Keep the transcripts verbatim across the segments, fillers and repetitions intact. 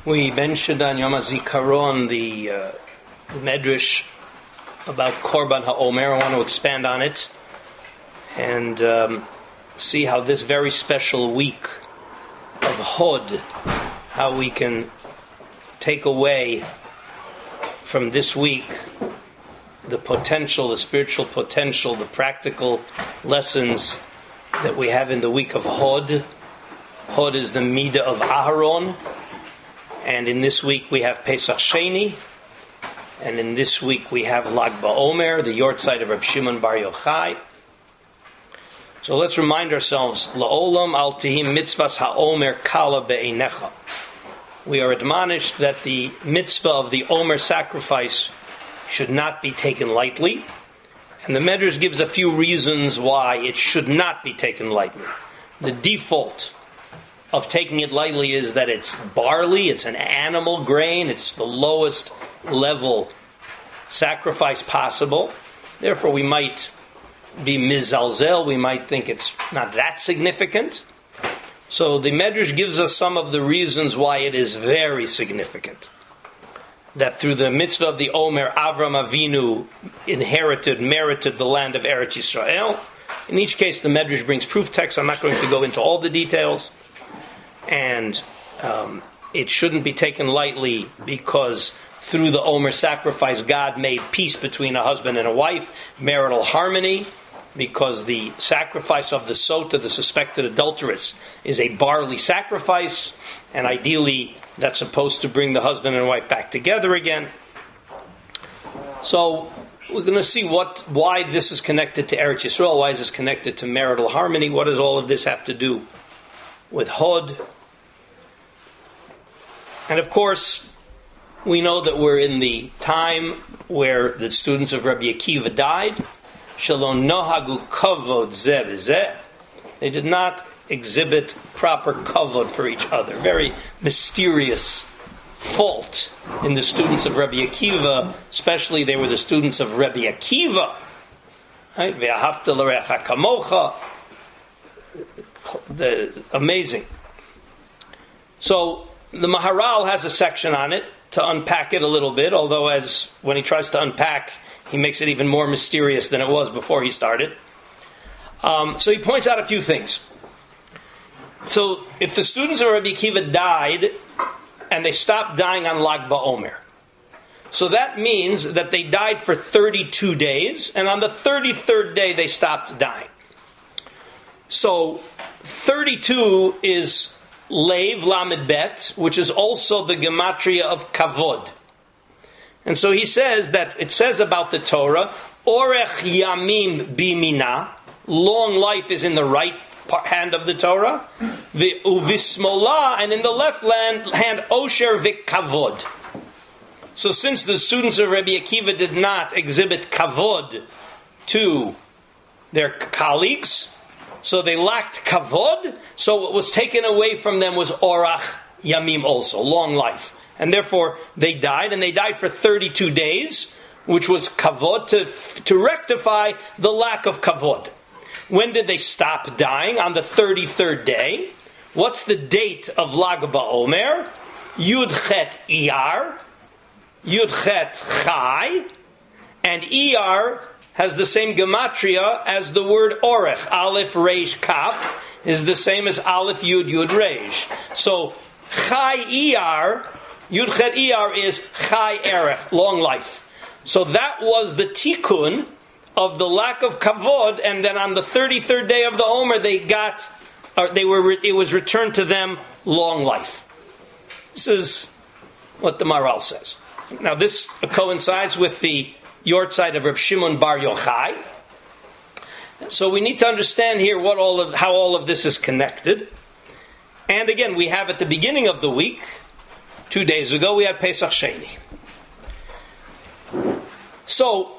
We mentioned on Yom HaZikaron the, uh, the Medrash about Korban HaOmer. I want to expand on it and um, see how this very special week of Hod, how we can take away from this week the potential, the spiritual potential, the practical lessons that we have in the week of Hod. Hod is the Midah of Aharon. And in this week we have Pesach Sheni, and in this week we have Lag BaOmer, the Yortzeit of Reb Shimon Bar Yochai. So let's remind ourselves, La'olam al tihim mitzvahs ha'omer kala be'einecha. We are admonished that the mitzvah of the Omer sacrifice should not be taken lightly, and the Medrash gives a few reasons why it should not be taken lightly. The default of taking it lightly is that it's barley, it's an animal grain, it's the lowest level sacrifice possible. Therefore, we might be mizalzel, we might think it's not that significant. So the Medrash gives us some of the reasons why it is very significant. That through the mitzvah of the Omer, Avram Avinu inherited, merited the land of Eretz Yisrael. In each case, the Medrash brings proof texts. I'm not going to go into all the details. And um, it shouldn't be taken lightly because through the Omer sacrifice, God made peace between a husband and a wife, marital harmony, because the sacrifice of the sota, the suspected adulteress, is a barley sacrifice, and ideally that's supposed to bring the husband and wife back together again. So we're going to see what, why this is connected to Eretz Yisrael, why is this connected to marital harmony, what does all of this have to do with Hod. And of course, we know that we're in the time where the students of Rabbi Akiva died. Shalom nohagu kavod zeh v'zeh. They did not exhibit proper kavod for each other. Very mysterious fault in the students of Rabbi Akiva, especially they were the students of Rabbi Akiva. Right? Ve'ahavta l'recha kamocha. The, amazing. So the Maharal has a section on it to unpack it a little bit, although as when he tries to unpack, he makes it even more mysterious than it was before he started. Um, so he points out a few things. So if the students of Rabbi Akiva died and they stopped dying on Lag BaOmer, so that means that they died for thirty-two days, and on the thirty-third day they stopped dying. So thirty-two is Leiv Lamed Bet, which is also the gematria of Kavod. And so he says that it says about the Torah, Orech Yamim Bimina, long life is in the right hand of the Torah, the Uvismola, and in the left hand, Osher Vikavod. So since the students of Rabbi Akiva did not exhibit Kavod to their colleagues, so they lacked kavod, so what was taken away from them was orach yamim also, long life. And therefore they died, and they died for thirty-two days, which was kavod, to, to rectify the lack of kavod. When did they stop dying? On the thirty-third day. What's the date of Lag BaOmer? Yud Chet Iyar, Yud Chet Chai, and Iyar has the same gematria as the word orech. Aleph Reish Kaf is the same as Aleph Yud Yud Reish. So Chai Iyar, Yud Chet Iyar is Chai Erech, long life. So that was the tikkun of the lack of kavod, and then on the thirty-third day of the Omer, they got, or they were, it was returned to them long life. This is what the Maharal says. Now this coincides with the Yortzeit of Reb Shimon Bar Yochai. So we need to understand here what all of how all of this is connected. And again, we have at the beginning of the week, two days ago, we had Pesach Sheni. So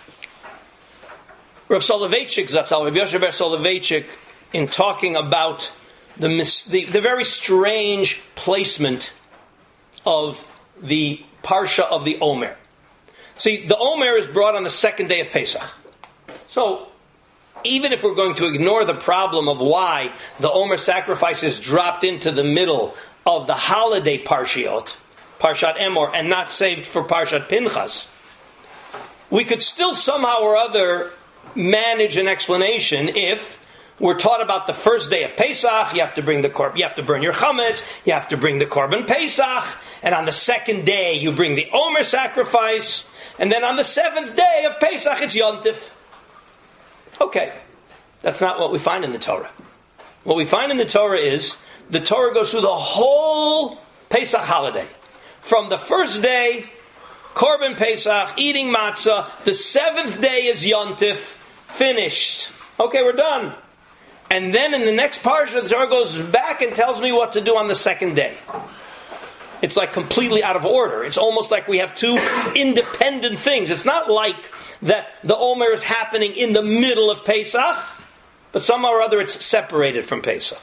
Rav Soloveitchik, Zatzal, Rav Yoshe Ber Soloveitchik, in talking about the, the the very strange placement of the Parsha of the Omer. See, the Omer is brought on the second day of Pesach. So, even if we're going to ignore the problem of why the Omer sacrifice is dropped into the middle of the holiday Parshiot, Parshat Emor, and not saved for Parshat Pinchas, we could still somehow or other manage an explanation if we're taught about the first day of Pesach. You have to bring the korban, you have to burn your chametz, you have to bring the korban Pesach, and on the second day you bring the Omer sacrifice, and then on the seventh day of Pesach it's Yontif. Okay, that's not what we find in the Torah. What we find in the Torah is the Torah goes through the whole Pesach holiday, from the first day, korban Pesach, eating matzah. The seventh day is Yontif, finished. Okay, we're done. And then in the next parsha, the Torah goes back and tells me what to do on the second day. It's like completely out of order. It's almost like we have two independent things. It's not like that the Omer is happening in the middle of Pesach, but somehow or other it's separated from Pesach.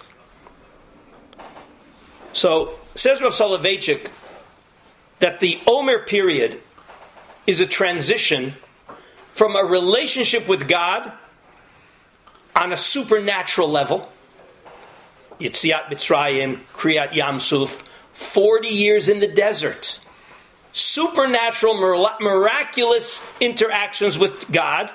So, says Rav Soloveitchik that the Omer period is a transition from a relationship with God on a supernatural level, Yetziat Mitzrayim, Kriyat Yam Suf, forty years in the desert, supernatural, miraculous interactions with God,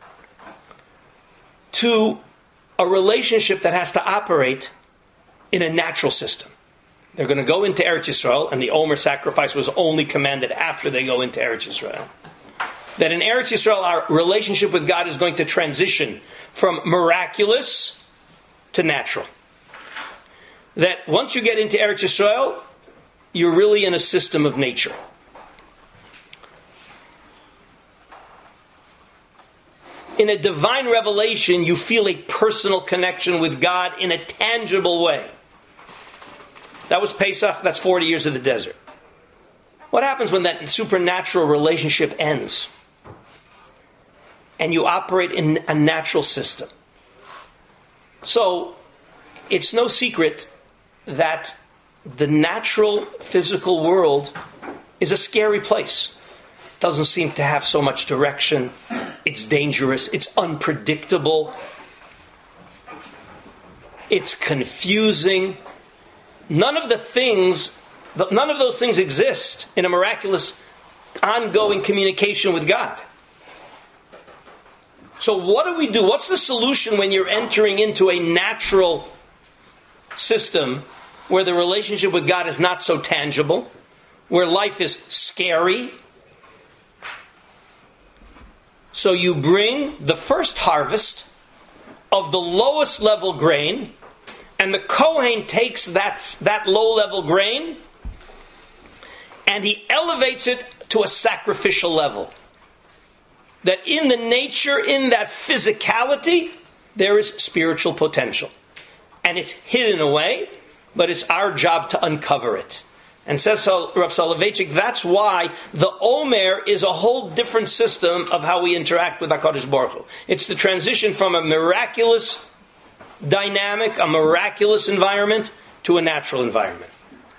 to a relationship that has to operate in a natural system. They're going to go into Eretz Yisrael, and the Omer sacrifice was only commanded after they go into Eretz Yisrael. That in Eretz Yisrael, our relationship with God is going to transition from miraculous to natural. That once you get into Eretz Yisrael, you're really in a system of nature. In a divine revelation, you feel a personal connection with God in a tangible way. That was Pesach, that's forty years of the desert. What happens when that supernatural relationship ends? And you operate in a natural system. So, it's no secret that the natural physical world is a scary place. Doesn't seem to have so much direction. It's dangerous. It's unpredictable. It's confusing. None of the things, none of those things exist in a miraculous, ongoing communication with God. So what do we do? What's the solution when you're entering into a natural system where the relationship with God is not so tangible, where life is scary? So you bring the first harvest of the lowest level grain, and the Kohen takes that, that low level grain and he elevates it to a sacrificial level. That in the nature, in that physicality, there is spiritual potential. And it's hidden away, but it's our job to uncover it. And says so, Rav Soloveitchik, that's why the Omer is a whole different system of how we interact with HaKadosh Baruch Hu. It's the transition from a miraculous dynamic, a miraculous environment, to a natural environment.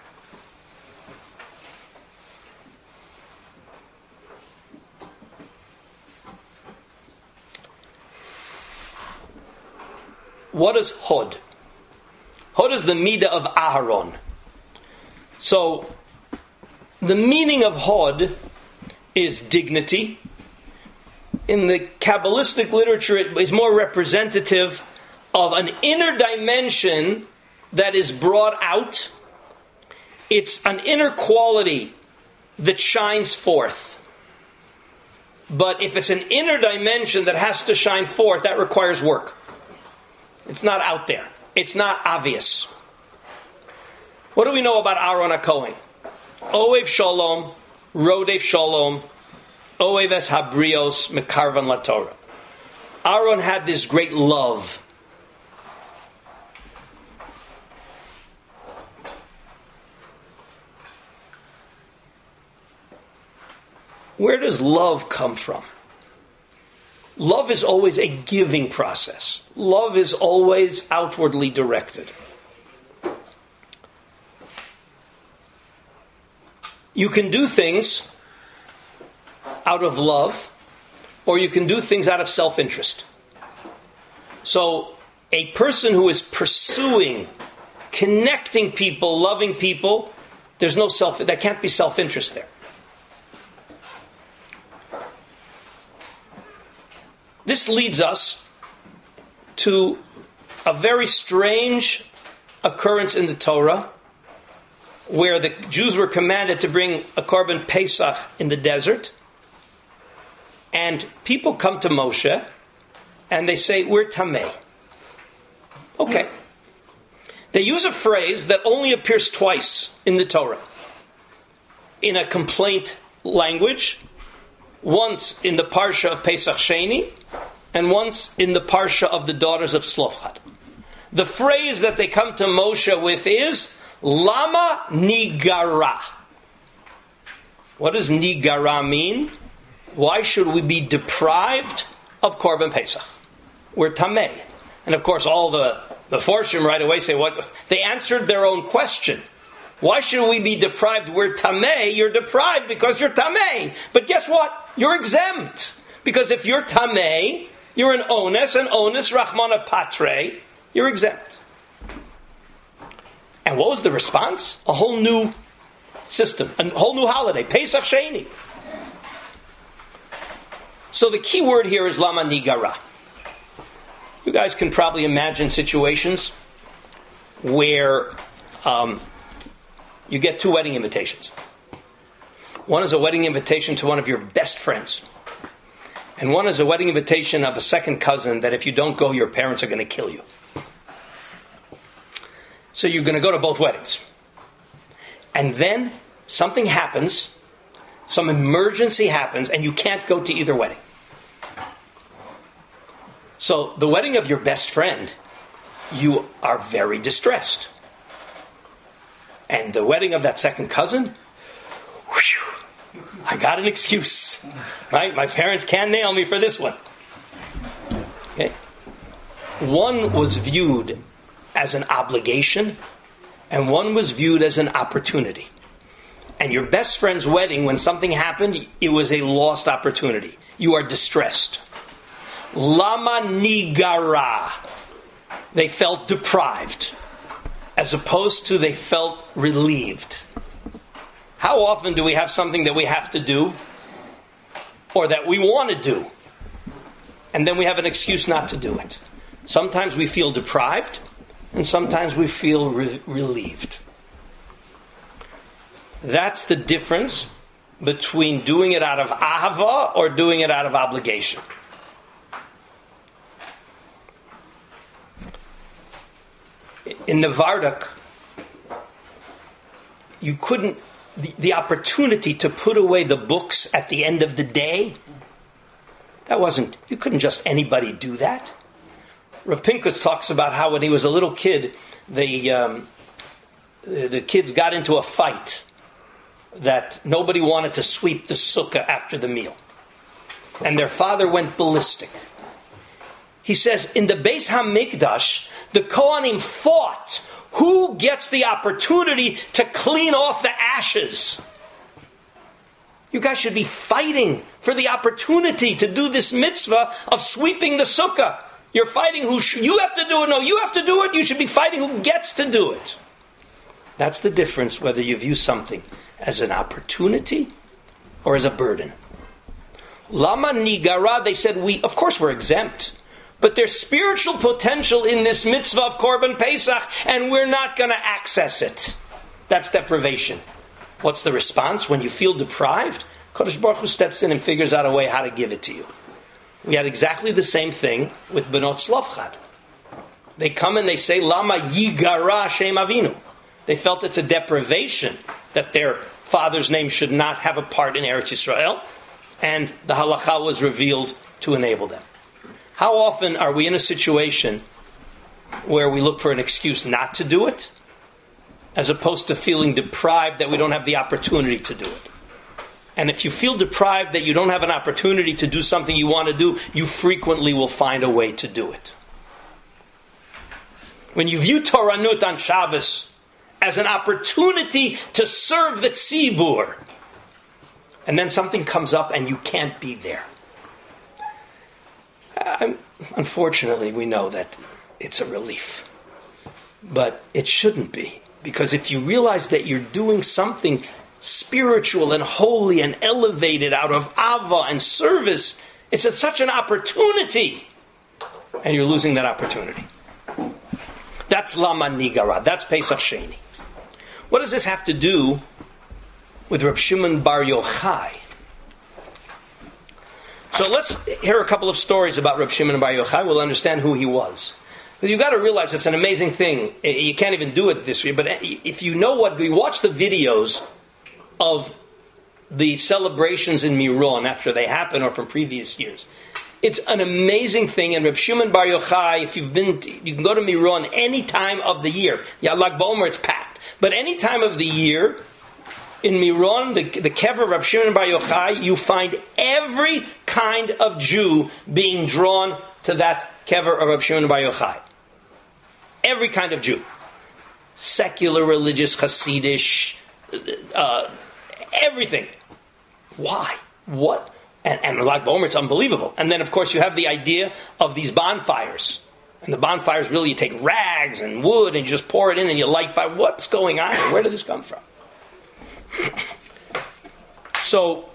What is Hod? Hod is the midah of Aharon. So, the meaning of Hod is dignity. In the Kabbalistic literature, it is more representative of an inner dimension that is brought out. It's an inner quality that shines forth. But if it's an inner dimension that has to shine forth, that requires work. It's not out there. It's not obvious. What do we know about Aaron HaKohen? Oev Shalom, Rodev Shalom, Oev Es Habrios, Mekarvan LaTorah. Aaron had this great love. Where does love come from? Love is always a giving process. Love is always outwardly directed. You can do things out of love, or you can do things out of self-interest. So, a person who is pursuing connecting people, loving people, there's no self, that can't be self-interest there. This leads us to a very strange occurrence in the Torah, where the Jews were commanded to bring a korban Pesach in the desert, and people come to Moshe and they say, we're tameh. Okay. They use a phrase that only appears twice in the Torah. In a complaint language, once in the Parsha of Pesach Sheni, and once in the Parsha of the daughters of Tzlofchad. The phrase that they come to Moshe with is, Lama nigara. What does nigara mean? Why should we be deprived of Korban Pesach? We're tameh. And of course all the, the Forshim right away say, what? They answered their own question. Why should we be deprived? We're tameh. You're deprived because you're tameh. But guess what? You're exempt. Because if you're tameh, you're an ones, an ones rachmana patre, you're exempt. And what was the response? A whole new system, a whole new holiday, Pesach Sheni. So the key word here is lama nigara. You guys can probably imagine situations where um, you get two wedding invitations. One is a wedding invitation to one of your best friends. And one is a wedding invitation of a second cousin that if you don't go, your parents are going to kill you. So you're going to go to both weddings. And then something happens, some emergency happens, and you can't go to either wedding. So the wedding of your best friend, you are very distressed. And the wedding of that second cousin, whew, I got an excuse. Right? My parents can't nail me for this one. Okay? One was viewed as an obligation, and one was viewed as an opportunity. And your best friend's wedding, when something happened, it was a lost opportunity. You are distressed. Lama nigara. They felt deprived, as opposed to they felt relieved. How often do we have something that we have to do, or that we want to do, and then we have an excuse not to do it? Sometimes we feel deprived, and sometimes we feel re- relieved. That's the difference between doing it out of ahava or doing it out of obligation. In Nevardak, you couldn't, the, the opportunity to put away the books at the end of the day, that wasn't, you couldn't just anybody do that. Rav Pinkus talks about how when he was a little kid, the, um, the, the kids got into a fight that nobody wanted to sweep the sukkah after the meal. And their father went ballistic. He says, in the Beis HaMikdash, the Kohanim fought who gets the opportunity to clean off the ashes. You guys should be fighting for the opportunity to do this mitzvah of sweeping the sukkah. You're fighting who sh- you have to do it. No, you have to do it. You should be fighting who gets to do it. That's the difference whether you view something as an opportunity or as a burden. Lama nigara, they said, we, of course we're exempt. But there's spiritual potential in this mitzvah of Korban Pesach, and we're not going to access it. That's deprivation. What's the response? When you feel deprived, Kodesh Baruch Hu steps in and figures out a way how to give it to you. We had exactly the same thing with Benot Tzlofchad. They come and they say, Lama yigara Shem Avinu. They felt it's a deprivation that their father's name should not have a part in Eretz Yisrael, and the halakha was revealed to enable them. How often are we in a situation where we look for an excuse not to do it, as opposed to feeling deprived that we don't have the opportunity to do it? And if you feel deprived that you don't have an opportunity to do something you want to do, you frequently will find a way to do it. When you view Toranut on Shabbos as an opportunity to serve the tzibur, and then something comes up and you can't be there, I'm, unfortunately, we know that it's a relief. But it shouldn't be. Because if you realize that you're doing something spiritual and holy and elevated out of ava and service, it's a, such an opportunity. And you're losing that opportunity. That's Lama Nigara. That's Pesach Sheni. What does this have to do with Reb Shimon Bar Yochai? So let's hear a couple of stories about Reb Shimon Bar Yochai. We'll understand who he was. But you've got to realize it's an amazing thing. You can't even do it this year. But if you know what, we watch the videos of the celebrations in Miron after they happen or from previous years. It's an amazing thing. And Reb Shimon Bar Yochai, if you've been, to, you can go to Miron any time of the year. Yeah, Lag BaOmer, it's packed. But any time of the year, in Miron, the, the kever of Reb Shimon Bar Yochai, you find every kind of Jew being drawn to that kever of Reb Shimon Bar Yochai. Every kind of Jew. Secular, religious, Hasidish, uh, everything. Why? What? And, and Lag BaOmer, it's unbelievable. And then, of course, you have the idea of these bonfires. And the bonfires, really, you take rags and wood and you just pour it in and you light fire. What's going on? Where did this come from? So,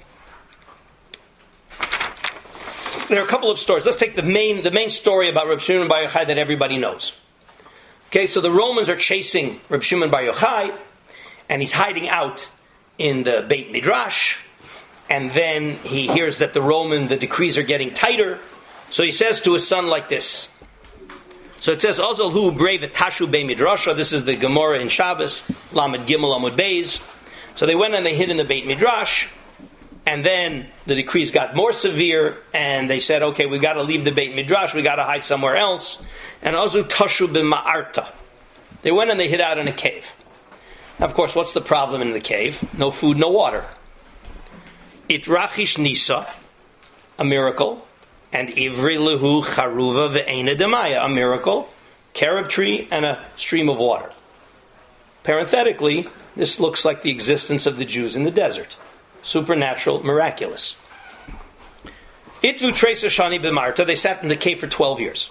there are a couple of stories. Let's take the main the main story about Reb Shimon Bar Yochai that everybody knows. Okay, so the Romans are chasing Reb Shimon Bar Yochai, and he's hiding out in the Beit Midrash, and then he hears that the Roman, the decrees are getting tighter, so he says to his son like this. So it says, Ozal hu brave tashu Beit Midrasha. This is the Gemara in Shabbos, Lamed Gimel Amud Beis. So they went and they hid in the Beit Midrash, and then the decrees got more severe, and they said, okay, we got to leave the Beit Midrash, we got to hide somewhere else. And Ozu tashu b'ma'arta. They went and they hid out in a cave. Now, of course, what's the problem in the cave? No food, no water. Itrachish nisa, a miracle, and ivri lehu charuva ve'ena demaya, a miracle, carob tree, and a stream of water. Parenthetically, this looks like the existence of the Jews in the desert. Supernatural, miraculous. Itvu tresa shani b'marta, they sat in the cave for twelve years.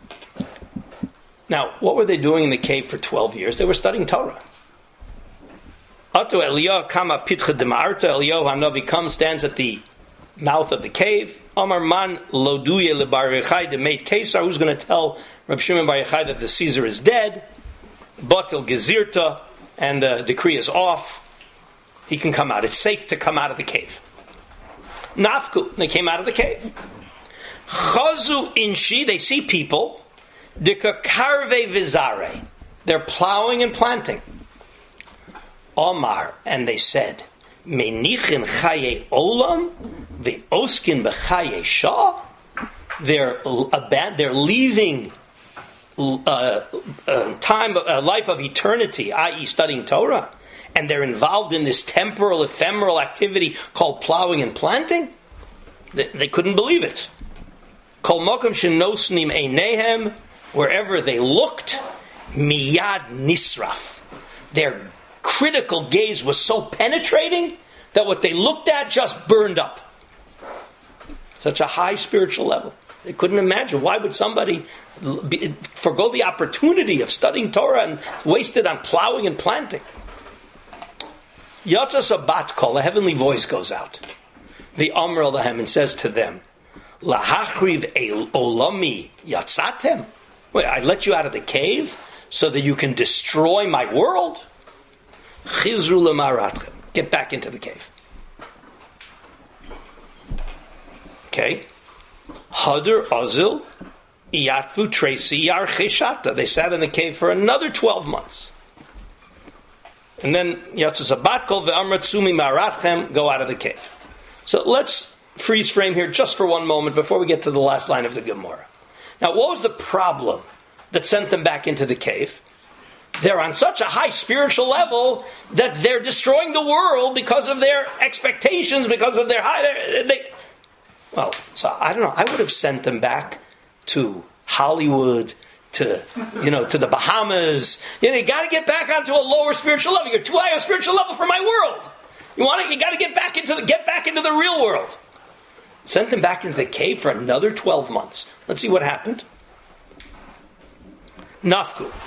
Now, what were they doing in the cave for twelve years? They were studying Torah. Atu Eliyahu kama pitcha demarta. Eliyahu Hanavi comes, stands at the mouth of the cave. Amar man loduye lebar Yochai demeit Kesar. Who's going to tell Reb Shimon Bar Yochai that the Caesar is dead? Batil gezirta, and the decree is off. He can come out. It's safe to come out of the cave. Nafku, they came out of the cave. Chazu inshi, they see people. Dika karve vizare, they're plowing and planting. Omar, and they said, Menichin chaye olam, the oskin b'chaye shah. They're they're leaving uh, uh, time, a uh, life of eternity, that is, studying Torah, and they're involved in this temporal, ephemeral activity called plowing and planting. They, they couldn't believe it. Kol mokum shenosnim einehem, wherever they looked, miyad nisraf. Their critical gaze was so penetrating that what they looked at just burned up. Such a high spiritual level. They couldn't imagine. Why would somebody be, forgo the opportunity of studying Torah and waste it on plowing and planting? Yatsa Sabat Kol, a heavenly voice goes out. The Amr Lahem, and says to them, Lahachriv olami yatsatem. Wait, I let you out of the cave so that you can destroy my world? Chizru lemaratchem. Get back into the cave. Okay. Hadar Azil Iyatvu Tracy Yar Cheshata. They sat in the cave for another twelve months. And then Yatzu Sabat Kol ve'amrat Sumi Maratchem, go out of the cave. So let's freeze frame here just for one moment before we get to the last line of the Gemara. Now, what was the problem that sent them back into the cave? They're on such a high spiritual level that they're destroying the world because of their expectations, because of their high... They, well, so I don't know. I would have sent them back to Hollywood, to, you know, to the Bahamas. You know, you got to get back onto a lower spiritual level. You're too high a spiritual level for my world. You want to, you got to get back into the get back into the real world. Sent them back into the cave for another twelve months. Let's see what happened. Nafku.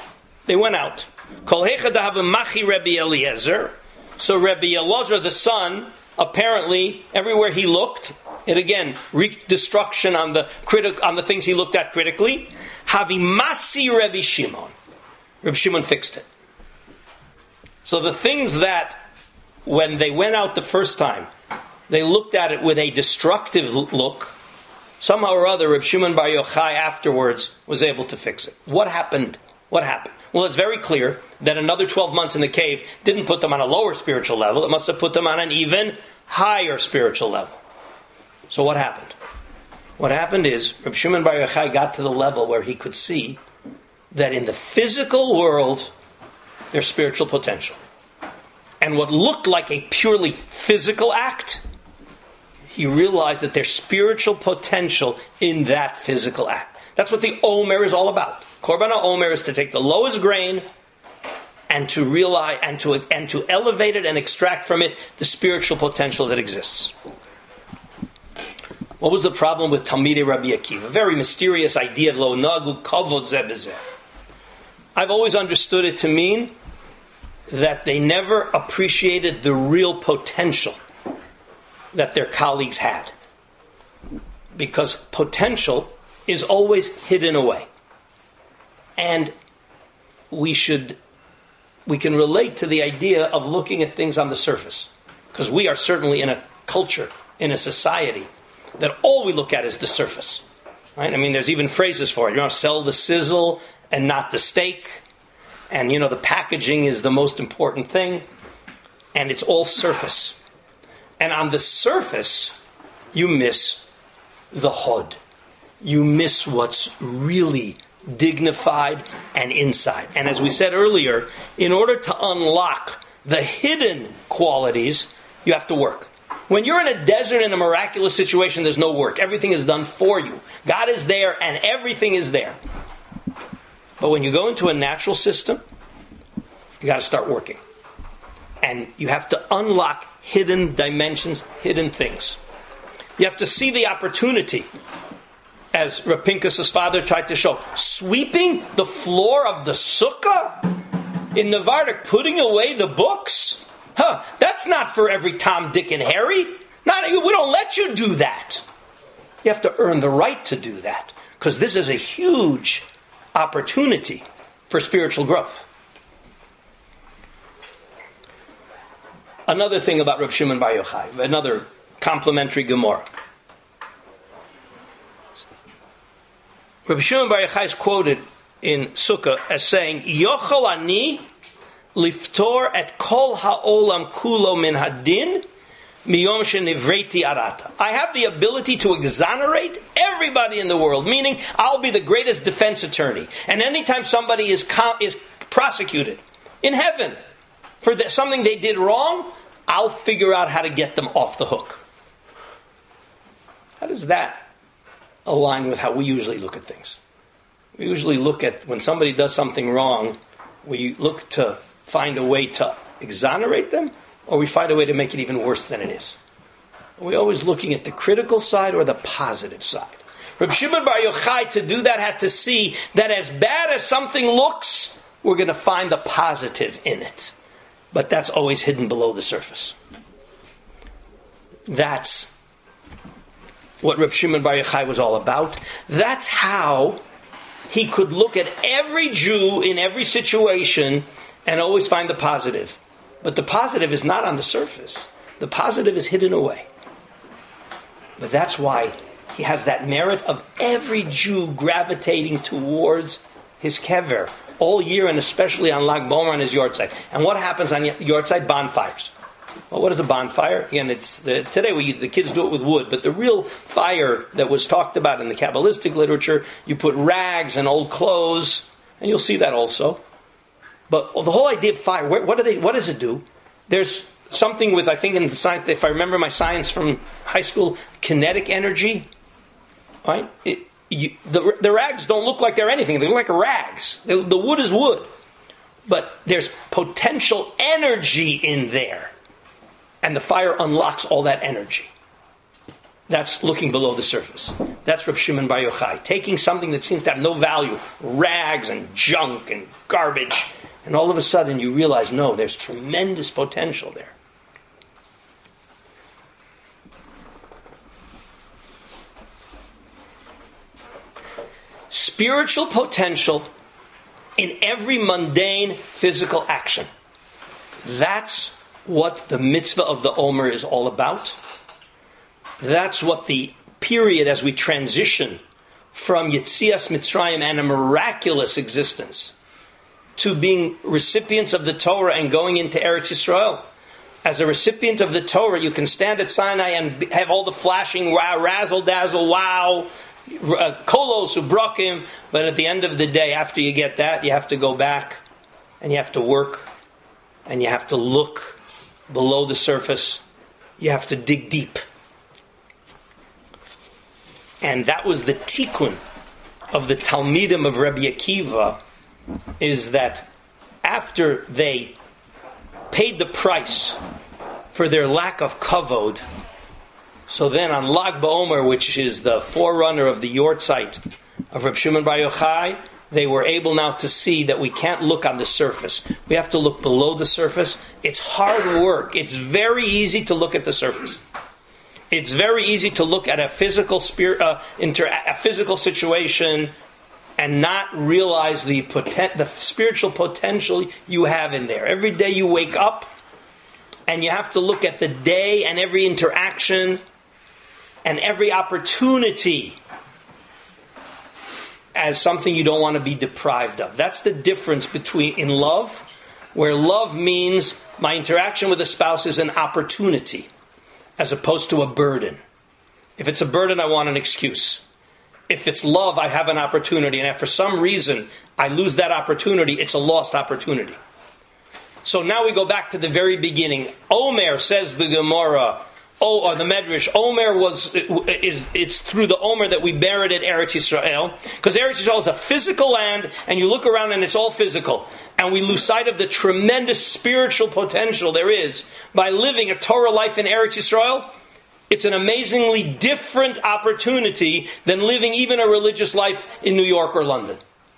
They went out. Kol heicha dahav machi Rebbe Eliezer. So Rebbe Eliezer, the son, apparently everywhere he looked, it again wreaked destruction on the critic on the things he looked at critically. Havimasi Rebbe Shimon. Rebbe Shimon fixed it. So the things that, when they went out the first time, they looked at it with a destructive look, somehow or other, Rebbe Shimon Bar Yochai afterwards was able to fix it. What happened? What happened? Well, it's very clear that another twelve months in the cave didn't put them on a lower spiritual level. It must have put them on an even higher spiritual level. So what happened? What happened is Rebbe Shimon Bar Yochai got to the level where he could see that in the physical world, there's spiritual potential. And what looked like a purely physical act, he realized that there's spiritual potential in that physical act. That's what the Omer is all about. Korban HaOmer is to take the lowest grain and to realize and to and to elevate it and extract from it the spiritual potential that exists. What was the problem with Talmidei Rabbi Akiva? A very mysterious idea. Lo nagu kavod zeh b'zeh. I've always understood it to mean that they never appreciated the real potential that their colleagues had. Because potential is always hidden away. And we should, we can relate to the idea of looking at things on the surface. Because we are certainly in a culture, in a society, that all we look at is the surface. Right? I mean, there's even phrases for it. You know, sell the sizzle and not the steak. And, you know, the packaging is the most important thing. And it's all surface. And on the surface, you miss the hod. You miss what's really dignified and inside. And as we said earlier, in order to unlock the hidden qualities, you have to work. When you're in a desert in a miraculous situation, there's no work. Everything is done for you. God is there and everything is there. But when you go into a natural system, you got to start working. And you have to unlock hidden dimensions, hidden things. You have to see the opportunity, as Rav Pinchas's father tried to show. Sweeping the floor of the sukkah in Nevardik, putting away the books? Huh, that's not for every Tom, Dick, and Harry. Not, we don't let you do that. You have to earn the right to do that. Because this is a huge opportunity for spiritual growth. Another thing about Reb Shimon Bar Yochai, another complimentary Gemara. Reb Shimon Bar Yochai is quoted in Sukkah as saying, Yochel ani liftor et kol ha'olam kulo min hadin miyom shenivreti arata. I have the ability to exonerate everybody in the world, meaning I'll be the greatest defense attorney. And anytime somebody is con- is prosecuted in heaven for the, something they did wrong, I'll figure out how to get them off the hook. How does that align with how we usually look at things? We usually look at when somebody does something wrong, we look to find a way to exonerate them, or we find a way to make it even worse than it is. Are we always looking at the critical side or the positive side? Reb Shimon Bar Yochai, to do that, had to see that as bad as something looks, we're going to find the positive in it. But that's always hidden below the surface. That's what Reb Shimon Bar Yochai was all about. That's how he could look at every Jew in every situation and always find the positive. But the positive is not on the surface. The positive is hidden away. But that's why he has that merit of every Jew gravitating towards his kever all year, and especially on Lag Bomer on his yahrzeit. And what happens on yahrzeit? Bonfires. Well, what is a bonfire? Again, it's the, today we the kids do it with wood, but the real fire that was talked about in the Kabbalistic literature, you put rags and old clothes, and you'll see that also. But the whole idea of fire, what do they? What does it do? There's something with, I think in the science, if I remember my science from high school, kinetic energy. Right? It, you, the, the rags don't look like they're anything. They look like rags. The, the wood is wood. But there's potential energy in there. And the fire unlocks all that energy. That's looking below the surface. That's Reb Shimon Bar Yochai, taking something that seems to have no value, rags and junk and garbage, and all of a sudden you realize, no, there's tremendous potential there. Spiritual potential in every mundane physical action. That's what the mitzvah of the Omer is all about. That's what the period as we transition from Yetzias Mitzrayim and a miraculous existence to being recipients of the Torah and going into Eretz Yisrael. As a recipient of the Torah, you can stand at Sinai and have all the flashing wow, razzle dazzle, wow, uh, kolos ubrakim, but at the end of the day, after you get that, you have to go back and you have to work and you have to look below the surface. You have to dig deep. And that was the tikkun of the Talmidim of Rabbi Akiva, is that after they paid the price for their lack of kavod, so then on Lag BaOmer, which is the forerunner of the Yortzeit of Reb Shimon Bar Yochai, they were able now to see that we can't look on the surface. We have to look below the surface. It's hard work. It's very easy to look at the surface. It's very easy to look at a physical spirit, uh, inter- a physical situation and not realize the poten- the spiritual potential you have in there. Every day you wake up and you have to look at the day and every interaction and every opportunity as something you don't want to be deprived of. That's the difference between in love, where love means my interaction with a spouse is an opportunity as opposed to a burden. If it's a burden, I want an excuse. If it's love, I have an opportunity, and if for some reason I lose that opportunity, it's a lost opportunity. So now we go back to the very beginning. Omer, says the Gemara, oh, or the Medrash, Omer was is it's through the Omer that we merited Eretz Yisrael, because Eretz Yisrael is a physical land, and you look around and it's all physical, and we lose sight of the tremendous spiritual potential there is by living a Torah life in Eretz Yisrael. It's an amazingly different opportunity than living even a religious life in New York or London.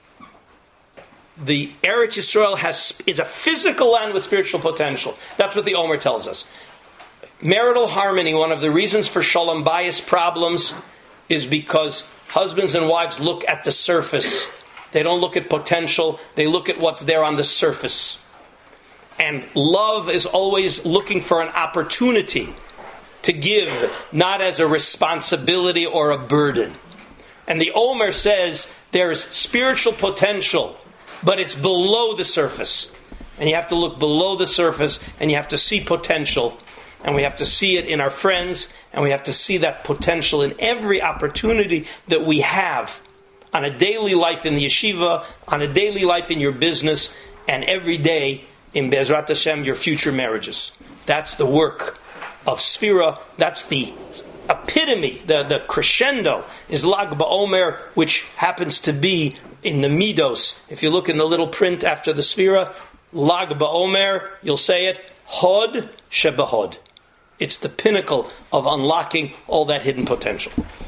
The Eretz Yisrael has is a physical land with spiritual potential. That's what the Omer tells us. Marital harmony, one of the reasons for shalom bayis problems is because husbands and wives look at the surface. They don't look at potential. They look at what's there on the surface. And love is always looking for an opportunity to give, not as a responsibility or a burden. And the Omer says there's spiritual potential, but it's below the surface. And you have to look below the surface, and you have to see potential. And we have to see it in our friends, and we have to see that potential in every opportunity that we have on a daily life in the yeshiva, on a daily life in your business, and every day in Be'ezrat Hashem, your future marriages. That's the work of Sfira. That's the epitome, the, the crescendo is Lag BaOmer, which happens to be in the Midos. If you look in the little print after the Sfira, Lag BaOmer, you'll say it, Hod Shebahod. It's the pinnacle of unlocking all that hidden potential.